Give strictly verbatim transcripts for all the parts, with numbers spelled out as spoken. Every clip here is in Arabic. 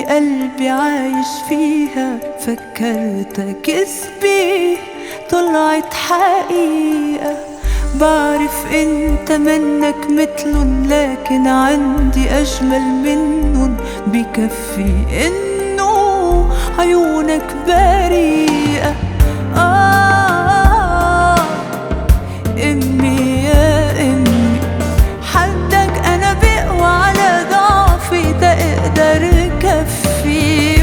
قلبي عايش فيها، فكرتك كذبي طلعت حقيقة. بعرف انت منك مثلن، لكن عندي اجمل منن. بكفي انه عيونك بريئة. آه امي يا امي، حدك انا بقوى على ضعفي تقدر كفي.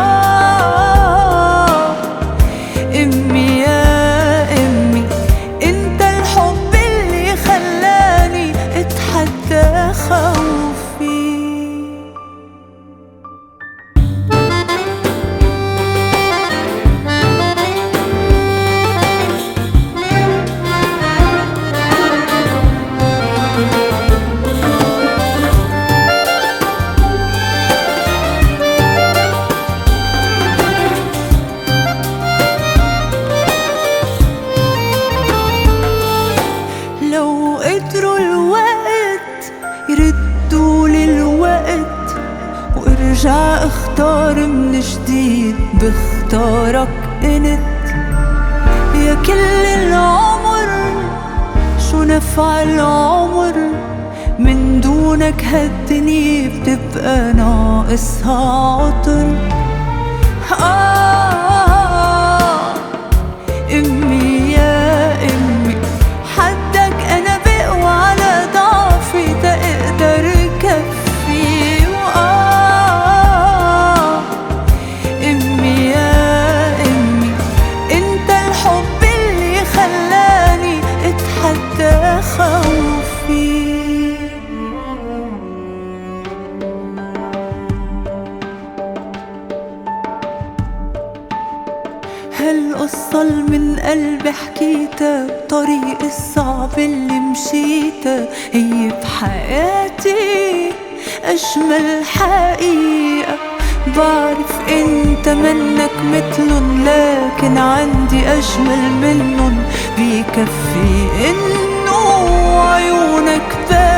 وآه امي يا امي، انت الحب اللي خلاني اتحدى خوفي. لو قدروا الوقت يردوا للوقت، وارجع اختار من جديد، بختارك انت. يا كل العمر شو نفع العمر من دونك؟ هالدنيا بتبقى ناقصها عطر. آه امي يا امي، حدك انا بقوى على ضعفي تقدر كفي. وآه امي يا امي، انت الحب اللي خلاني اتحدى خوفي. هالقصة من قلبي حكيتها، الطريق الصعب اللي مشيتها، هي بحياتي أجمل حقيقة. بعرف انت منك مثلن، لكن عندي أجمل منن. بيكفي انه عيونك